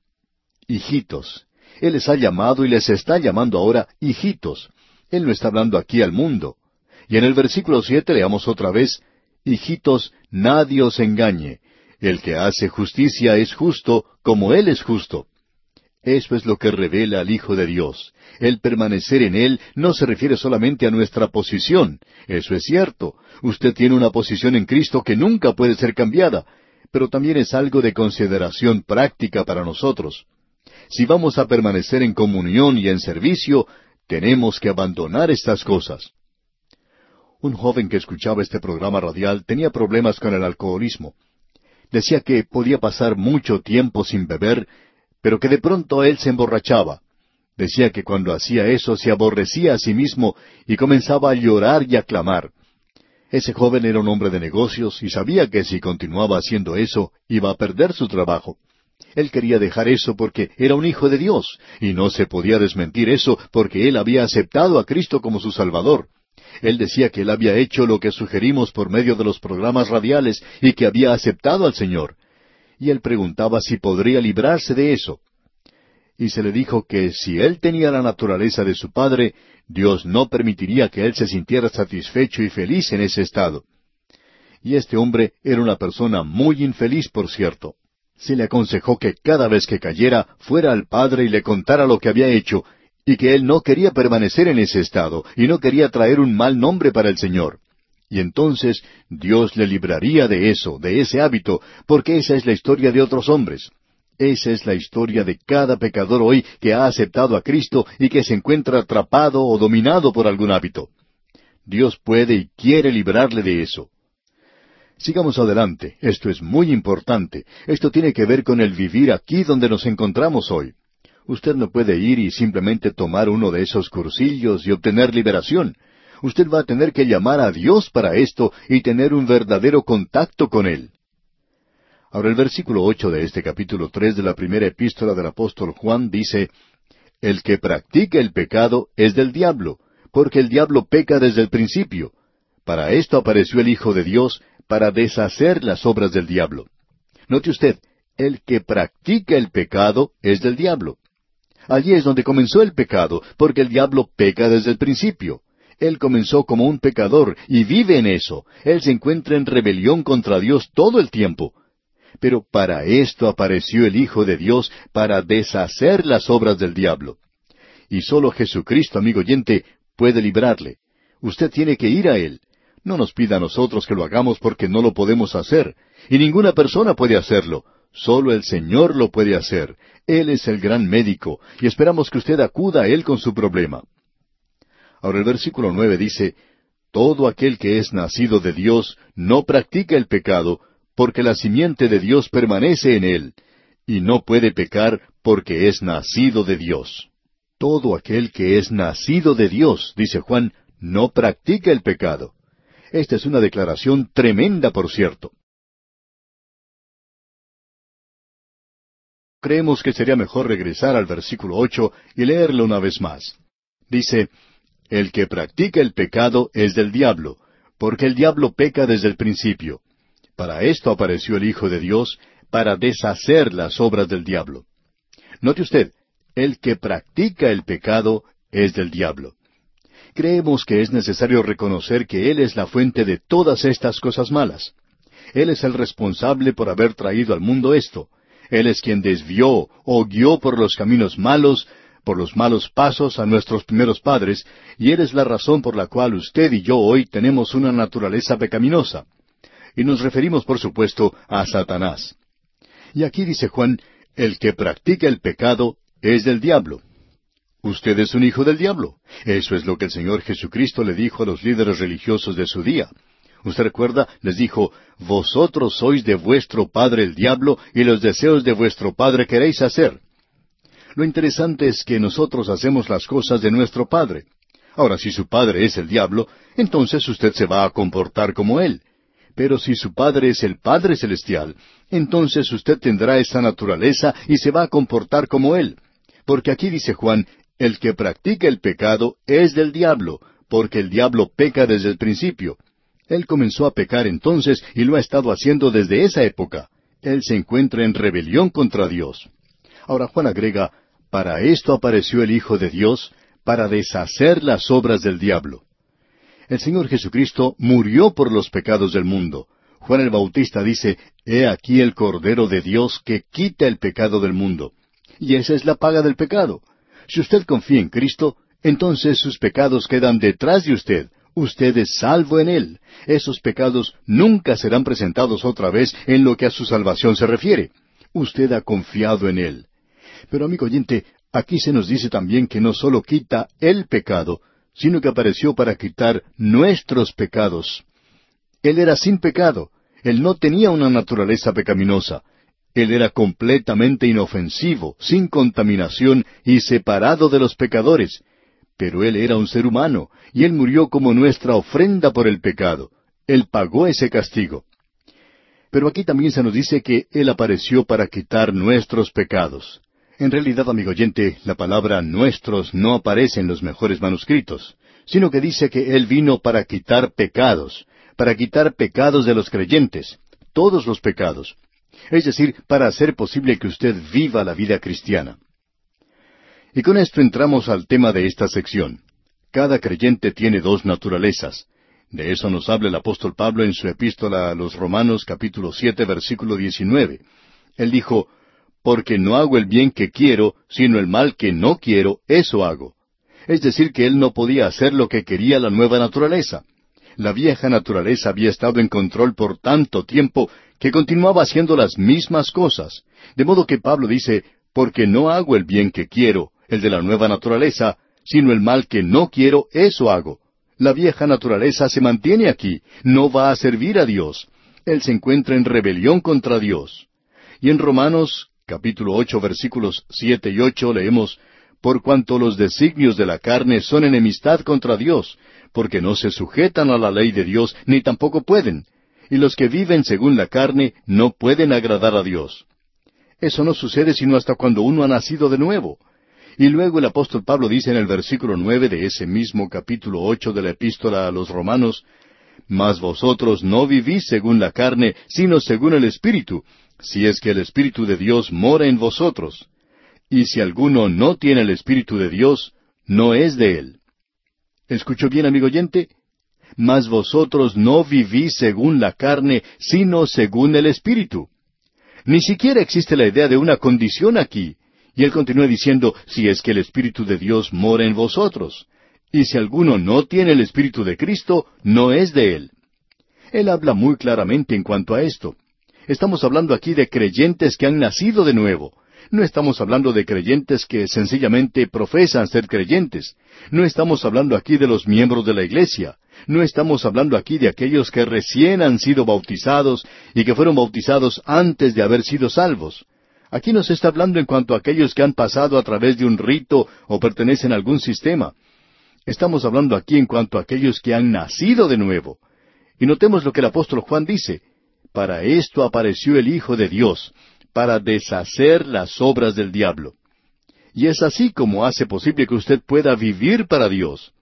Hijitos. Él les ha llamado y les está llamando ahora hijitos. Él no está hablando aquí al mundo. Y en el versículo 7 leamos otra vez, Hijitos, nadie os engañe. El que hace justicia es justo, como Él es justo. Eso es lo que revela al Hijo de Dios. El permanecer en Él no se refiere solamente a nuestra posición. Eso es cierto. Usted tiene una posición en Cristo que nunca puede ser cambiada, pero también es algo de consideración práctica para nosotros. Si vamos a permanecer en comunión y en servicio, tenemos que abandonar estas cosas. Un joven que escuchaba este programa radial tenía problemas con el alcoholismo. Decía que podía pasar mucho tiempo sin beber, pero que de pronto él se emborrachaba. Decía que cuando hacía eso se aborrecía a sí mismo y comenzaba a llorar y a clamar. Ese joven era un hombre de negocios y sabía que si continuaba haciendo eso iba a perder su trabajo. Él quería dejar eso porque era un hijo de Dios, y no se podía desmentir eso porque él había aceptado a Cristo como su Salvador. Él decía que él había hecho lo que sugerimos por medio de los programas radiales y que había aceptado al Señor. Y él preguntaba si podría librarse de eso. Y se le dijo que si él tenía la naturaleza de su padre, Dios no permitiría que él se sintiera satisfecho y feliz en ese estado. Y este hombre era una persona muy infeliz, por cierto. Se le aconsejó que cada vez que cayera fuera al padre y le contara lo que había hecho, y que él no quería permanecer en ese estado, y no quería traer un mal nombre para el Señor. Y entonces Dios le libraría de eso, de ese hábito, porque esa es la historia de otros hombres. Esa es la historia de cada pecador hoy que ha aceptado a Cristo y que se encuentra atrapado o dominado por algún hábito. Dios puede y quiere librarle de eso. Sigamos adelante. Esto es muy importante. Esto tiene que ver con el vivir aquí donde nos encontramos hoy. Usted no puede ir y simplemente tomar uno de esos cursillos y obtener liberación. Usted va a tener que llamar a Dios para esto y tener un verdadero contacto con Él. Ahora el versículo 8 de este capítulo 3 de la primera epístola del apóstol Juan dice, El que practica el pecado es del diablo, porque el diablo peca desde el principio. Para esto apareció el Hijo de Dios, para deshacer las obras del diablo. Note usted, el que practica el pecado es del diablo. Allí es donde comenzó el pecado, porque el diablo peca desde el principio. Él comenzó como un pecador y vive en eso. Él se encuentra en rebelión contra Dios todo el tiempo. Pero para esto apareció el Hijo de Dios, para deshacer las obras del diablo. Y solo Jesucristo, amigo oyente, puede librarle. Usted tiene que ir a Él. No nos pida a nosotros que lo hagamos porque no lo podemos hacer. Y ninguna persona puede hacerlo. Solo el Señor lo puede hacer. Él es el gran médico, y esperamos que usted acuda a Él con su problema. Ahora el versículo 9 dice, Todo aquel que es nacido de Dios no practica el pecado, porque la simiente de Dios permanece en él, y no puede pecar porque es nacido de Dios. Todo aquel que es nacido de Dios, dice Juan, no practica el pecado. Esta es una declaración tremenda, por cierto. Creemos que sería mejor regresar al versículo 8 y leerlo una vez más. Dice, El que practica el pecado es del diablo, porque el diablo peca desde el principio. Para esto apareció el Hijo de Dios, para deshacer las obras del diablo. Note usted, el que practica el pecado es del diablo. Creemos que es necesario reconocer que Él es la fuente de todas estas cosas malas. Él es el responsable por haber traído al mundo esto. Él es quien desvió o guió por los caminos malos, por los malos pasos a nuestros primeros padres, y Él es la razón por la cual usted y yo hoy tenemos una naturaleza pecaminosa. Y nos referimos, por supuesto, a Satanás. Y aquí dice Juan, el que practica el pecado es del diablo. Usted es un hijo del diablo. Eso es lo que el Señor Jesucristo le dijo a los líderes religiosos de su día. Usted recuerda, les dijo, vosotros sois de vuestro padre el diablo, y los deseos de vuestro padre queréis hacer. Lo interesante es que nosotros hacemos las cosas de nuestro padre. Ahora, si su padre es el diablo, entonces usted se va a comportar como él. Pero si su padre es el Padre Celestial, entonces usted tendrá esa naturaleza y se va a comportar como él. Porque aquí dice Juan, el que practica el pecado es del diablo, porque el diablo peca desde el principio. Él comenzó a pecar entonces y lo ha estado haciendo desde esa época. Él se encuentra en rebelión contra Dios. Ahora Juan agrega, para esto apareció el Hijo de Dios, para deshacer las obras del diablo. El Señor Jesucristo murió por los pecados del mundo. Juan el Bautista dice, he aquí el Cordero de Dios que quita el pecado del mundo. Y esa es la paga del pecado. Si usted confía en Cristo, entonces sus pecados quedan detrás de usted. Usted es salvo en Él. Esos pecados nunca serán presentados otra vez en lo que a su salvación se refiere. Usted ha confiado en Él. Pero amigo oyente, aquí se nos dice también que no solo quita el pecado, sino que apareció para quitar nuestros pecados. Él era sin pecado. Él no tenía una naturaleza pecaminosa. Él era completamente inofensivo, sin contaminación y separado de los pecadores. Pero Él era un ser humano, y Él murió como nuestra ofrenda por el pecado. Él pagó ese castigo. Pero aquí también se nos dice que Él apareció para quitar nuestros pecados. En realidad, amigo oyente, la palabra nuestros no aparece en los mejores manuscritos, sino que dice que Él vino para quitar pecados de los creyentes, todos los pecados. Es decir, para hacer posible que usted viva la vida cristiana. Y con esto entramos al tema de esta sección. Cada creyente tiene dos naturalezas. De eso nos habla el apóstol Pablo en su epístola a los Romanos capítulo 7, versículo 19. Él dijo, porque no hago el bien que quiero, sino el mal que no quiero, eso hago. Es decir, que él no podía hacer lo que quería la nueva naturaleza. La vieja naturaleza había estado en control por tanto tiempo que continuaba haciendo las mismas cosas. De modo que Pablo dice, porque no hago el bien que quiero, el de la nueva naturaleza, sino el mal que no quiero, eso hago. La vieja naturaleza se mantiene aquí, no va a servir a Dios. Él se encuentra en rebelión contra Dios. Y en Romanos capítulo 8, versículos 7 y 8 leemos, por cuanto los designios de la carne son enemistad contra Dios, porque no se sujetan a la ley de Dios, ni tampoco pueden. Y los que viven según la carne no pueden agradar a Dios. Eso no sucede sino hasta cuando uno ha nacido de nuevo. Y luego el apóstol Pablo dice en el versículo 9 de ese mismo capítulo 8 de la epístola a los Romanos, mas vosotros no vivís según la carne, sino según el Espíritu, si es que el Espíritu de Dios mora en vosotros. Y si alguno no tiene el Espíritu de Dios, no es de él. ¿Escuchó bien, amigo oyente? Mas vosotros no vivís según la carne, sino según el Espíritu. Ni siquiera existe la idea de una condición aquí. Y él continúa diciendo, si es que el Espíritu de Dios mora en vosotros. Y si alguno no tiene el Espíritu de Cristo, no es de él. Él habla muy claramente en cuanto a esto. Estamos hablando aquí de creyentes que han nacido de nuevo. No estamos hablando de creyentes que sencillamente profesan ser creyentes. No estamos hablando aquí de los miembros de la iglesia. No estamos hablando aquí de aquellos que recién han sido bautizados y que fueron bautizados antes de haber sido salvos. Aquí no se está hablando en cuanto a aquellos que han pasado a través de un rito o pertenecen a algún sistema. Estamos hablando aquí en cuanto a aquellos que han nacido de nuevo. Y notemos lo que el apóstol Juan dice. Para esto apareció el Hijo de Dios, para deshacer las obras del diablo. Y es así como hace posible que usted pueda vivir para Dios.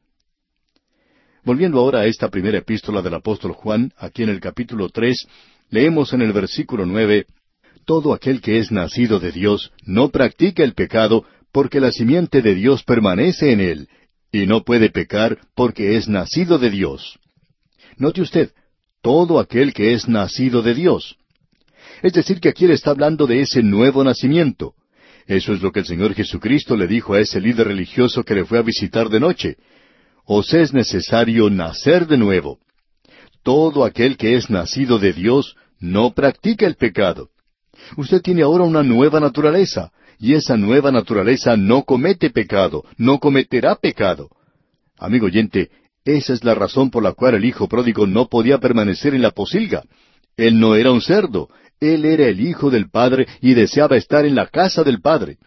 Volviendo ahora a esta primera epístola del apóstol Juan, aquí en el capítulo 3, leemos en el versículo 9, todo aquel que es nacido de Dios no practica el pecado, porque la simiente de Dios permanece en él, y no puede pecar porque es nacido de Dios. Note usted, todo aquel que es nacido de Dios. Es decir, que aquí él está hablando de ese nuevo nacimiento. Eso es lo que el Señor Jesucristo le dijo a ese líder religioso que le fue a visitar de noche. Os es necesario nacer de nuevo. Todo aquel que es nacido de Dios no practica el pecado. Usted tiene ahora una nueva naturaleza, y esa nueva naturaleza no comete pecado, no cometerá pecado. Amigo oyente, esa es la razón por la cual el hijo pródigo no podía permanecer en la posilga. Él no era un cerdo, él era el hijo del Padre y deseaba estar en la casa del Padre.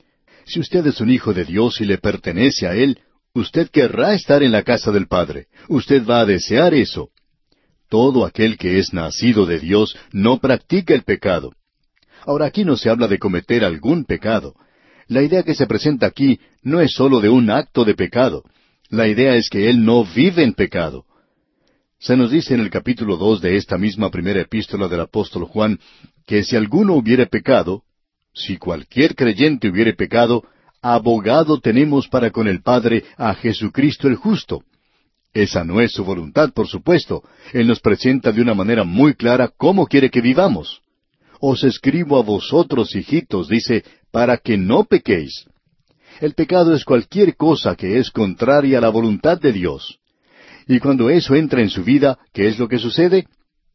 Si usted es un hijo de Dios y le pertenece a Él, usted querrá estar en la casa del Padre. Usted va a desear eso. Todo aquel que es nacido de Dios no practica el pecado. Ahora, aquí no se habla de cometer algún pecado. La idea que se presenta aquí no es sólo de un acto de pecado. La idea es que él no vive en pecado. Se nos dice en el capítulo 2 de esta misma primera epístola del apóstol Juan, que si alguno hubiere pecado, si cualquier creyente hubiere pecado, abogado tenemos para con el Padre a Jesucristo el justo. Esa no es su voluntad, por supuesto. Él nos presenta de una manera muy clara cómo quiere que vivamos. Os escribo a vosotros, hijitos, dice, para que no pequéis. El pecado es cualquier cosa que es contraria a la voluntad de Dios. Y cuando eso entra en su vida, ¿qué es lo que sucede?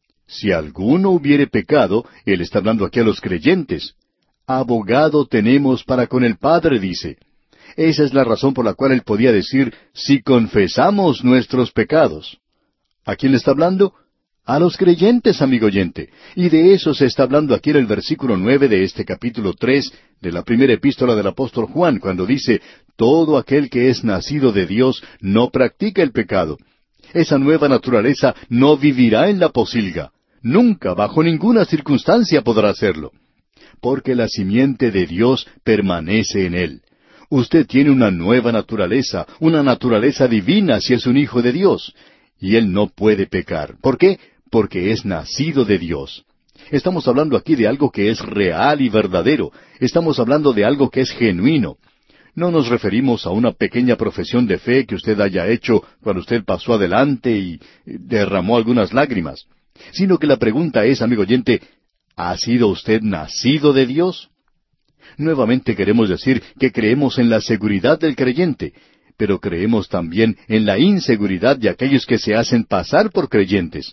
Si alguno hubiere pecado, él está hablando aquí a los creyentes. Abogado tenemos para con el Padre, dice. Esa es la razón por la cual él podía decir, si confesamos nuestros pecados. ¿A quién le está hablando? A los creyentes, amigo oyente. Y de eso se está hablando aquí en el versículo 9 de este capítulo 3 de la primera epístola del apóstol Juan, cuando dice, todo aquel que es nacido de Dios no practica el pecado. Esa nueva naturaleza no vivirá en la posilga. Nunca, bajo ninguna circunstancia podrá hacerlo. Porque la simiente de Dios permanece en él. Usted tiene una nueva naturaleza, una naturaleza divina si es un hijo de Dios. Y él no puede pecar. ¿Por qué? Porque es nacido de Dios. Estamos hablando aquí de algo que es real y verdadero. Estamos hablando de algo que es genuino. No nos referimos a una pequeña profesión de fe que usted haya hecho cuando usted pasó adelante y derramó algunas lágrimas. Sino que la pregunta es, amigo oyente, ¿ha sido usted nacido de Dios? Nuevamente queremos decir que creemos en la seguridad del creyente, pero creemos también en la inseguridad de aquellos que se hacen pasar por creyentes.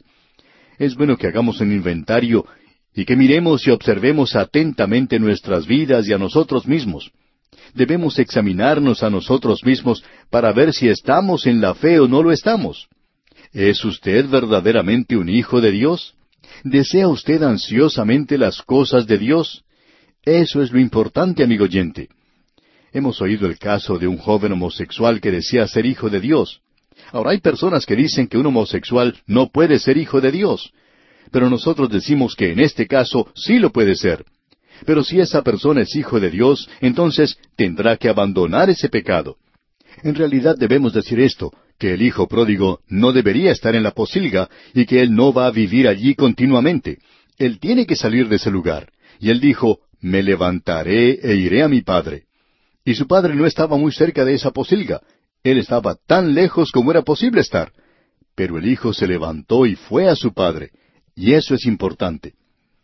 Es bueno que hagamos un inventario y que miremos y observemos atentamente nuestras vidas y a nosotros mismos. Debemos examinarnos a nosotros mismos para ver si estamos en la fe o no lo estamos. ¿Es usted verdaderamente un hijo de Dios? ¿Desea usted ansiosamente las cosas de Dios? Eso es lo importante, amigo oyente. Hemos oído el caso de un joven homosexual que desea ser hijo de Dios. Ahora hay personas que dicen que un homosexual no puede ser hijo de Dios. Pero nosotros decimos que en este caso sí lo puede ser. Pero si esa persona es hijo de Dios, entonces tendrá que abandonar ese pecado. En realidad debemos decir esto, que el hijo pródigo no debería estar en la posilga y que él no va a vivir allí continuamente. Él tiene que salir de ese lugar. Y él dijo, me levantaré e iré a mi padre. Y su padre no estaba muy cerca de esa posilga. Él estaba tan lejos como era posible estar. Pero el hijo se levantó y fue a su padre. Y eso es importante.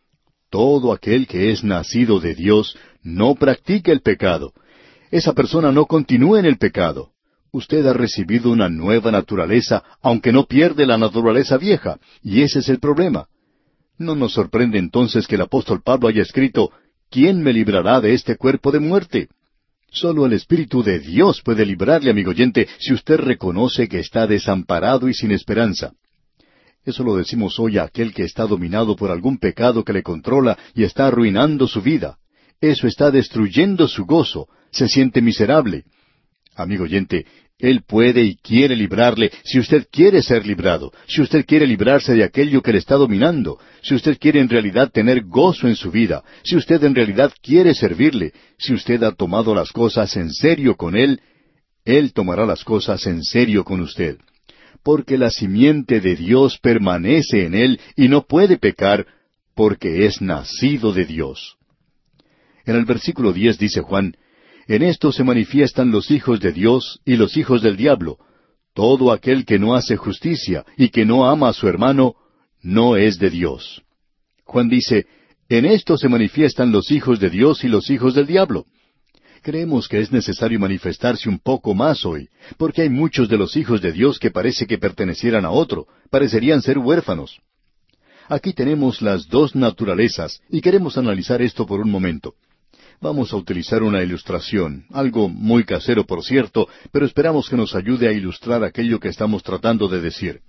Todo aquel que es nacido de Dios no practica el pecado. Esa persona no continúa en el pecado. Usted ha recibido una nueva naturaleza, aunque no pierde la naturaleza vieja. Y ese es el problema. No nos sorprende entonces que el apóstol Pablo haya escrito, ¿quién me librará de este cuerpo de muerte? Solo el Espíritu de Dios puede librarle, amigo oyente, si usted reconoce que está desamparado y sin esperanza. Eso lo decimos hoy a aquel que está dominado por algún pecado que le controla y está arruinando su vida. Eso está destruyendo su gozo, se siente miserable. Amigo oyente, Él puede y quiere librarle si usted quiere ser librado, si usted quiere librarse de aquello que le está dominando, si usted quiere en realidad tener gozo en su vida, si usted en realidad quiere servirle, si usted ha tomado las cosas en serio con Él, Él tomará las cosas en serio con usted. Porque la simiente de Dios permanece en él y no puede pecar, porque es nacido de Dios. En el versículo 10 dice Juan, en esto se manifiestan los hijos de Dios y los hijos del diablo. Todo aquel que no hace justicia y que no ama a su hermano, no es de Dios. Juan dice, en esto se manifiestan los hijos de Dios y los hijos del diablo. Creemos que es necesario manifestarse un poco más hoy, porque hay muchos de los hijos de Dios que parece que pertenecieran a otro, parecerían ser huérfanos. Aquí tenemos las dos naturalezas, y queremos analizar esto por un momento. Vamos a utilizar una ilustración, algo muy casero por cierto, pero esperamos que nos ayude a ilustrar aquello que estamos tratando de decir.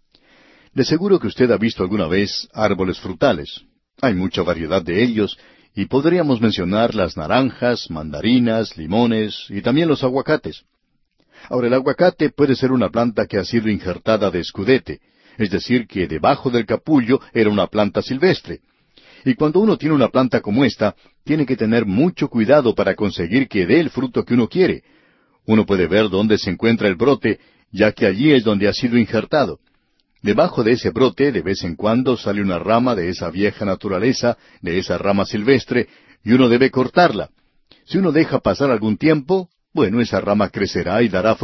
De seguro que usted ha visto alguna vez árboles frutales. Hay mucha variedad de ellos, y podríamos mencionar las naranjas, mandarinas, limones y también los aguacates. Ahora, el aguacate puede ser una planta que ha sido injertada de escudete, es decir, que debajo del capullo era una planta silvestre. Y cuando uno tiene una planta como esta, tiene que tener mucho cuidado para conseguir que dé el fruto que uno quiere. Uno puede ver dónde se encuentra el brote, ya que allí es donde ha sido injertado. Debajo de ese brote, de vez en cuando, sale una rama de esa vieja naturaleza, de esa rama silvestre, y uno debe cortarla. Si uno deja pasar algún tiempo, bueno, esa rama crecerá y dará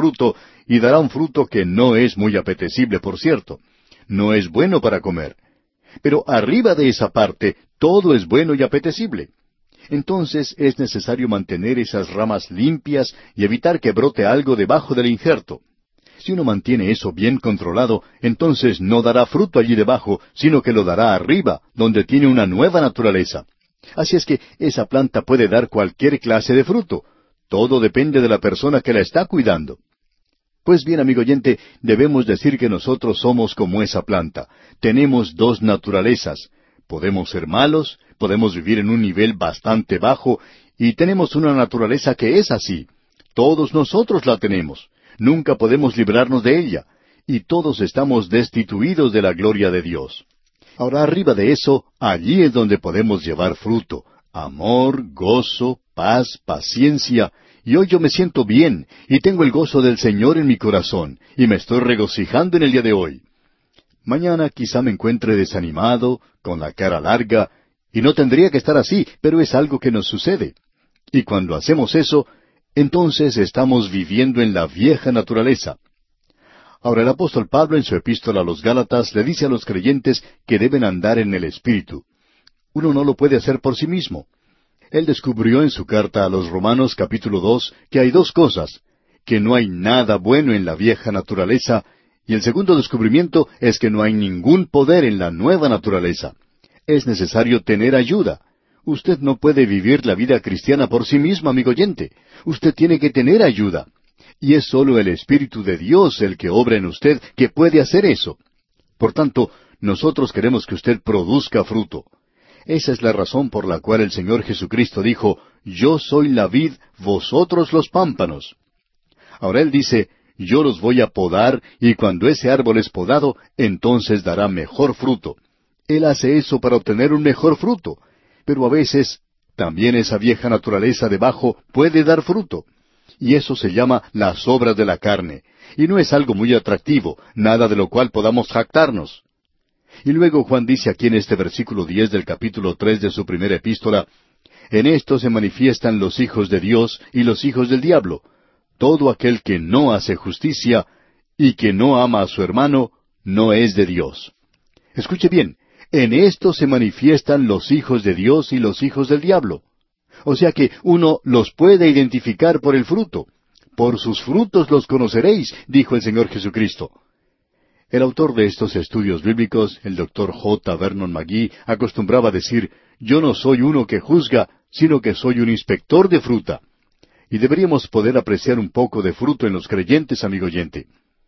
un fruto que no es muy apetecible, por cierto. No es bueno para comer. Pero arriba de esa parte, todo es bueno y apetecible. Entonces es necesario mantener esas ramas limpias y evitar que brote algo debajo del injerto. Si uno mantiene eso bien controlado, entonces no dará fruto allí debajo, sino que lo dará arriba, donde tiene una nueva naturaleza. Así es que esa planta puede dar cualquier clase de fruto. Todo depende de la persona que la está cuidando. Pues bien, amigo oyente, debemos decir que nosotros somos como esa planta. Tenemos dos naturalezas. Podemos ser malos, podemos vivir en un nivel bastante bajo, y tenemos una naturaleza que es así. Todos nosotros la tenemos. Nunca podemos librarnos de ella, y todos estamos destituidos de la gloria de Dios. Ahora, arriba de eso, allí es donde podemos llevar fruto. Amor, gozo, paz, paciencia. Y hoy yo me siento bien, y tengo el gozo del Señor en mi corazón, y me estoy regocijando en el día de hoy. Mañana quizá me encuentre desanimado, con la cara larga, y no tendría que estar así, pero es algo que nos sucede. Y cuando hacemos eso, entonces estamos viviendo en la vieja naturaleza. Ahora el apóstol Pablo en su epístola a los Gálatas le dice a los creyentes que deben andar en el Espíritu. Uno no lo puede hacer por sí mismo. Él descubrió en su carta a los Romanos capítulo 2 que hay dos cosas, que no hay nada bueno en la vieja naturaleza, y el segundo descubrimiento es que no hay ningún poder en la nueva naturaleza. Es necesario tener ayuda. Usted no puede vivir la vida cristiana por sí mismo, amigo oyente. Usted tiene que tener ayuda. Y es sólo el Espíritu de Dios el que obra en usted que puede hacer eso. Por tanto, nosotros queremos que usted produzca fruto. Esa es la razón por la cual el Señor Jesucristo dijo, «Yo soy la vid, vosotros los pámpanos». Ahora Él dice, «Yo los voy a podar, y cuando ese árbol es podado, entonces dará mejor fruto». Él hace eso para obtener un mejor fruto. Pero a veces, también esa vieja naturaleza debajo puede dar fruto. Y eso se llama las obras de la carne. Y no es algo muy atractivo, nada de lo cual podamos jactarnos. Y luego Juan dice aquí en este versículo 10 del capítulo 3 de su primera epístola, «En esto se manifiestan los hijos de Dios y los hijos del diablo. Todo aquel que no hace justicia y que no ama a su hermano, no es de Dios». Escuche bien, en esto se manifiestan los hijos de Dios y los hijos del diablo. O sea que uno los puede identificar por el fruto. «Por sus frutos los conoceréis», dijo el Señor Jesucristo. El autor de estos estudios bíblicos, el Dr. J. Vernon McGee, acostumbraba decir, «Yo no soy uno que juzga, sino que soy un inspector de fruta». Y deberíamos poder apreciar un poco de fruto en los creyentes, amigo oyente.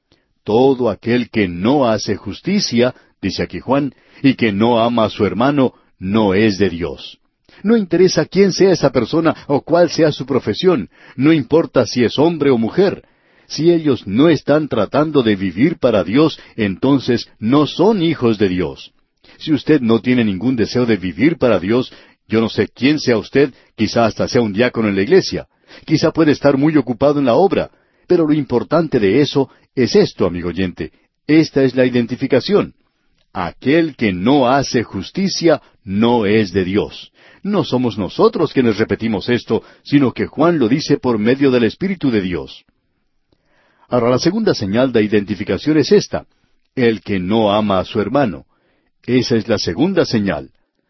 Todo aquel que no hace justicia, dice aquí Juan, y que no ama a su hermano, no es de Dios. No interesa quién sea esa persona o cuál sea su profesión, no importa si es hombre o mujer. Si ellos no están tratando de vivir para Dios, entonces no son hijos de Dios. Si usted no tiene ningún deseo de vivir para Dios, yo no sé quién sea usted, quizá hasta sea un diácono en la iglesia, quizá puede estar muy ocupado en la obra, pero lo importante de eso es esto, amigo oyente. Esta es la identificación. Aquel que no hace justicia no es de Dios. No somos nosotros quienes repetimos esto, sino que Juan lo dice por medio del Espíritu de Dios. Ahora, la segunda señal de identificación es esta: el que no ama a su hermano. Esa es la segunda señal.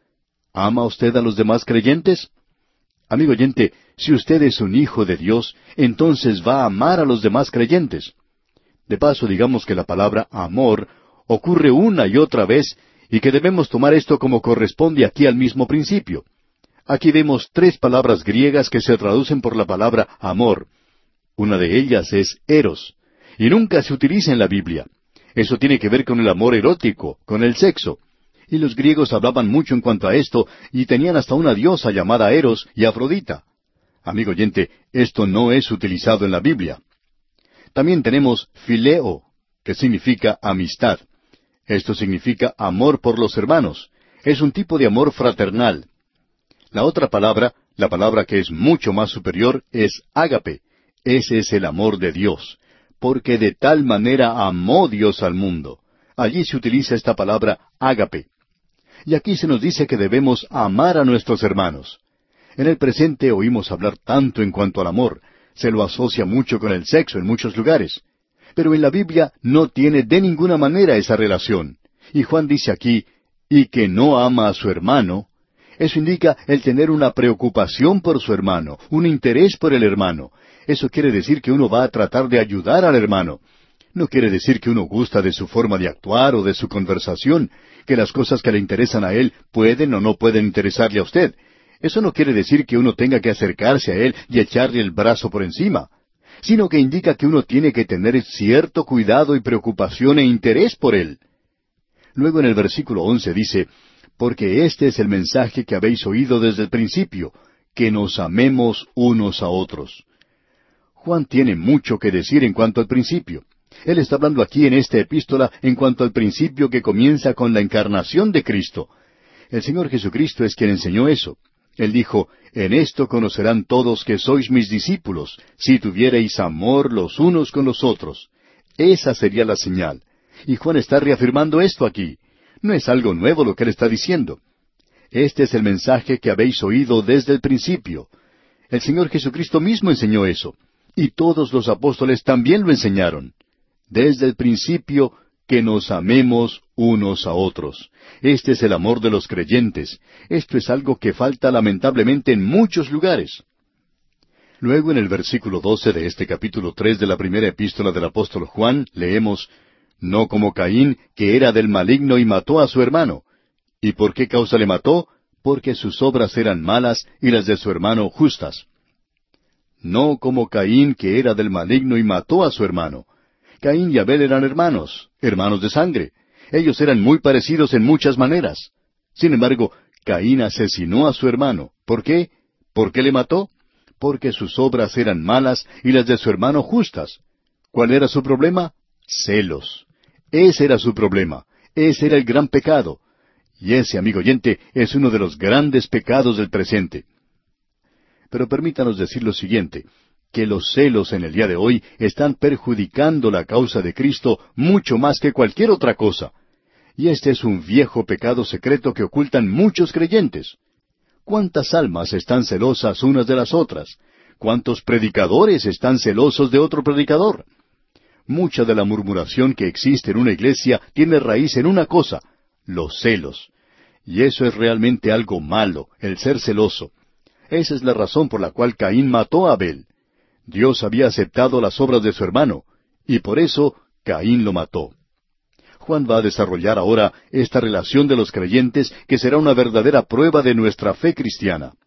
¿Ama usted a los demás creyentes? Amigo oyente, si usted es un hijo de Dios, entonces va a amar a los demás creyentes. De paso, digamos que la palabra amor ocurre una y otra vez, y que debemos tomar esto como corresponde aquí al mismo principio. Aquí vemos tres palabras griegas que se traducen por la palabra amor. Una de ellas es eros, y nunca se utiliza en la Biblia. Eso tiene que ver con el amor erótico, con el sexo. Y los griegos hablaban mucho en cuanto a esto, y tenían hasta una diosa llamada Eros y Afrodita. Amigo oyente, esto no es utilizado en la Biblia. También tenemos fileo, que significa amistad. Esto significa amor por los hermanos. Es un tipo de amor fraternal. La otra palabra, la palabra que es mucho más superior, es ágape. Ese es el amor de Dios. Porque de tal manera amó Dios al mundo. Allí se utiliza esta palabra ágape. Y aquí se nos dice que debemos amar a nuestros hermanos. En el presente oímos hablar tanto en cuanto al amor. Se lo asocia mucho con el sexo en muchos lugares. Pero en la Biblia no tiene de ninguna manera esa relación. Y Juan dice aquí, y que no ama a su hermano. Eso indica el tener una preocupación por su hermano, un interés por el hermano. Eso quiere decir que uno va a tratar de ayudar al hermano. No quiere decir que uno gusta de su forma de actuar o de su conversación, que las cosas que le interesan a él pueden o no pueden interesarle a usted. Eso no quiere decir que uno tenga que acercarse a él y echarle el brazo por encima, sino que indica que uno tiene que tener cierto cuidado y preocupación e interés por él. Luego en el versículo 11 dice, porque este es el mensaje que habéis oído desde el principio, que nos amemos unos a otros. Juan tiene mucho que decir en cuanto al principio. Él está hablando aquí en esta epístola en cuanto al principio que comienza con la encarnación de Cristo. El Señor Jesucristo es quien enseñó eso. Él dijo, en esto conocerán todos que sois mis discípulos, si tuviereis amor los unos con los otros. Esa sería la señal. Y Juan está reafirmando esto aquí. No es algo nuevo lo que él está diciendo. Este es el mensaje que habéis oído desde el principio. El Señor Jesucristo mismo enseñó eso. Y todos los apóstoles también lo enseñaron. Desde el principio, que nos amemos unos a otros. Este es el amor de los creyentes. Esto es algo que falta lamentablemente en muchos lugares. Luego en el versículo 12 de este capítulo 3 de la primera epístola del apóstol Juan, leemos, no como Caín, que era del maligno y mató a su hermano. ¿Y por qué causa le mató? Porque sus obras eran malas y las de su hermano justas. No como Caín, que era del maligno y mató a su hermano. Caín y Abel eran hermanos, hermanos de sangre. Ellos eran muy parecidos en muchas maneras. Sin embargo, Caín asesinó a su hermano. ¿Por qué? ¿Por qué le mató? Porque sus obras eran malas y las de su hermano justas. ¿Cuál era su problema? Celos. Ese era su problema. Ese era el gran pecado. Y ese, amigo oyente, es uno de los grandes pecados del presente. Pero permítanos decir lo siguiente, que los celos en el día de hoy están perjudicando la causa de Cristo mucho más que cualquier otra cosa. Y este es un viejo pecado secreto que ocultan muchos creyentes. ¿Cuántas almas están celosas unas de las otras? ¿Cuántos predicadores están celosos de otro predicador? Mucha de la murmuración que existe en una iglesia tiene raíz en una cosa, los celos. Y eso es realmente algo malo, el ser celoso. Esa es la razón por la cual Caín mató a Abel. Dios había aceptado las obras de su hermano, y por eso Caín lo mató. Juan va a desarrollar ahora esta relación de los creyentes que será una verdadera prueba de nuestra fe cristiana.